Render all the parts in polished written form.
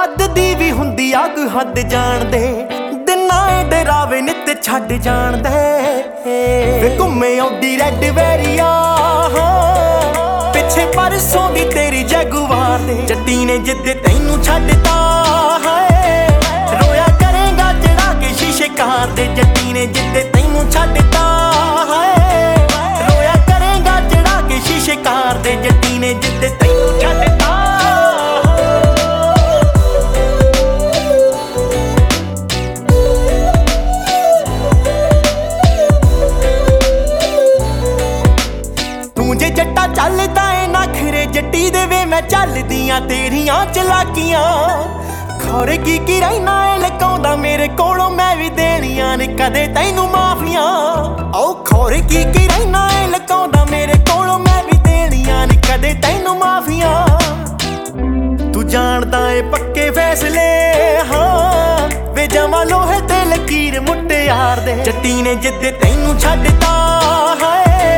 ਅੱਧ ਦੀ ਵੀ ਹੁੰਦੀ ਅੱਗ ਹੱਦ ਜਾਣਦੇ ਦਿਨਾਂ ਡਰਾਵੇ ਨਿੱਤ ਛੱਡ ਜਾਣਦੇ ਵੇ ਘੁੰਮੇ ਆਉਂਦੀ ਰੈਡ ਵੈਰੀਆ ਪਿੱਛੇ ਪਰਸੋਂ ਦੀ ਤੇਰੀ ਜਗੁਆਰ ਦੇ ਜੱਟੀ ਨੇ ਜਿੱਦ ਤੈਨੂੰ ਛੱਡਤਾ ਹੈ ਰੋਇਆ ਕਰੇਗਾ ਚੜਾ ਕੇ ਸ਼ੀਸ਼ੇ ਕਾਰ ਦੇ ਜੱਟੀ ਨੇ ਜਿੱਦ ਤੈਨੂੰ ਛੱਡਤਾ ਹੈ ਰੋਇਆ ਕਰੇਗਾ ਚੜਾ ਕੇ ਸ਼ੀਸ਼ੇ ਕਾਰ ਦੇ ਜੱਟੀ ਨੇ ਜਿੱਦ ਤੈਨੂੰ ਛੱਡਤਾ ਜੱਟਾ ਚੱਲਦਾ ਏ ਨਖਰੇ ਜੱਟੀ ਦੇ ਵੇ ਮੈਂ ਚੱਲਦੀਆਂ ਤੇਰੀਆਂ ਚਲਾਕੀਆਂ ਖੌਰੇ ਕੀ ਰਹਿਣਾ ਏ ਲਕਾਉਂਦਾ ਮੇਰੇ ਕੋਲੋਂ ਮੈਂ ਵੀ ਦੇਣੀਆਂ ਨੇ ਕਦੇ ਤੈਨੂੰ ਮਾਫੀਆਂ ਆਓ ਖੌਰੇ ਕੀ ਰਹਿਣਾ ਏ ਲਕਾਉਂਦਾ ਮੇਰੇ ਕੋਲੋਂ ਮੈਂ ਵੀ ਦੇਣੀਆਂ ਨੇ ਕਦੇ ਤੈਨੂੰ ਮਾਫੀਆਂ ਤੂੰ ਜਾਣਦਾ ਏ ਪੱਕੇ ਫੈਸਲੇ ਹਾਂ ਵੇ ਜਮਾ ਲੋਹੇ ਤੇ ਲਕੀਰ ਮੁੱਟਿਆਰ ਦੇ ਜੱਟੀ ਨੇ ਜਿੱਦ ਤੈਨੂੰ ਛੱਡਤਾ ਹੈ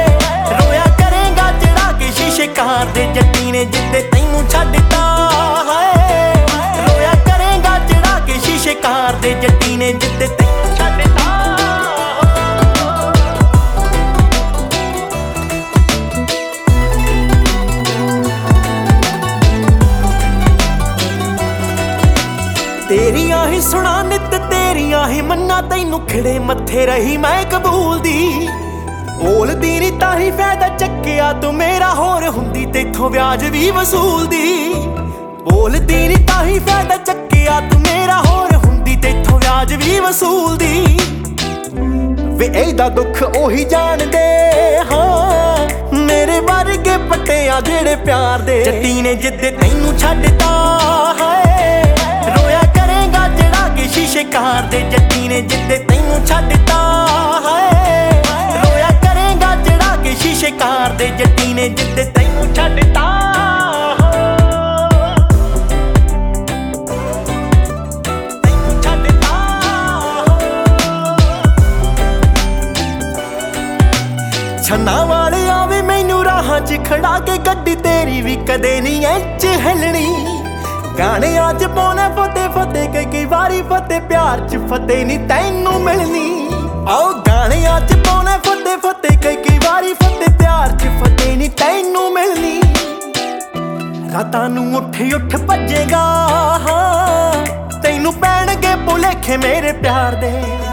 ਕਾਰ ਦੇ ਜੱਟੀ ਨੇ ਜਿੱਦੇ ਤੈਨੂੰ ਛੱਡਤਾ ਹੈ ਰੋਇਆ ਕਰੇਗਾ ਚੜਾ ਕੇ ਸ਼ੀਸ਼ੇ ਕਾਰ ਦੇ ਜੱਟੀ ਨੇ ਜਿੱਦੇ ਤੈਨੂੰ ਛੱਡਤਾ ਤੇਰੀਆਂ ਹੀ ਸੁਣਾ ਨਿੱਤ ਤੇਰੀਆਂ ਹੀ ਮੰਨਾ ਤੈਨੂੰ ਖਿੜੇ ਮੱਥੇ ਰਹੀ ਮੈਂ ਕਬੂਲ ਦੀ ਬੋਲਦੀ ਨੀ ਤਾਂ ਹੀ ਫਾਇਦਾ ਚੱਕਿਆ ਤੂੰ ਮੇਰਾ ਹੋਰ ਹੁੰਦੀ ਤੇਥੋਂ ਵਿਆਜ ਵੀ ਵਸੂਲਦੀ ਬੋਲਦੀ ਨੀ ਤਾਂ ਹੀ ਫਾਇਦਾ ਚੱਕਿਆ ਤੂੰ ਮੇਰਾ ਹੋਰ ਹੁੰਦੀ ਤੇਥੋਂ ਵਿਆਜ ਵੀ ਵਸੂਲਦੀ ਵੇ ਇਹਦਾ ਦੁੱਖ ਉਹੀ ਜਾਣਦੇ ਹਾਂ ਮੇਰੇ ਵਰਗੇ ਪੱਟਿਆ ਜਿਹੜੇ ਪਿਆਰ ਦੇ ਜੱਟੀ ਨੇ ਜਿੱਦ ਤੈਨੂੰ ਛੱਡਤਾ ਹੈ ਰੋਇਆ ਕਰੇਗਾ ਚੜਾ ਕੇ ਸ਼ੀਸ਼ੇ ਕਾਰ ਦੇ ਜੱਟੀ ਨੇ ਜਿੱਦ ਤੈਨੂੰ ਛੱਡਤਾ ਹੈ ਸ਼ੀਸ਼ੇ ਕਾਰ ਦੇ ਜੱਟੀ ਨੇ ਜਿੱਦ ਤੈਨੂੰ ਛੱਡਤਾ ਤੈਨੂੰ ਛੱਡਤਾ ਛੰਨਾ ਵਾਲੇ ਆਵੇ ਮੈਨੂੰ ਰਾਹਾਂ 'ਚ ਖੜਾ ਕੇ ਗੱਡੀ ਤੇਰੀ ਵੀ ਕਦੇ ਨਹੀਂ ਇੰਚ ਹਿੱਲਣੀ ਗਾਣੇ ਅੱਜ ਪਾਉਣੇ ਫਤਿਹ ਫਤਿਹ ਕਈ ਵਾਰੀ ਫਤਿਹ ਪਿਆਰ 'ਚ ਫਤਿਹ ਨਹੀਂ ਤੈਨੂੰ ਮਿਲਣੀ ਆਓ ਗਾਣੇ ਅੱਜ ਪਾਉਣੇ ਫਤਿਹ ਫਤਿਹ ਕਈ ਵਾਰੀ ਫਤਿਹ ਪਿਆਰ 'ਚ ਫਤਿਹ ਨਹੀਂ ਤੈਨੂੰ ਮਿਲਣੀ ਰਾਤਾਂ ਨੂੰ ਉੱਠ ਭੱਜੇਗਾ ਤੈਨੂੰ ਪੈਣਗੇ ਭੁਲੇਖੇ ਮੇਰੇ ਪਿਆਰ ਦੇ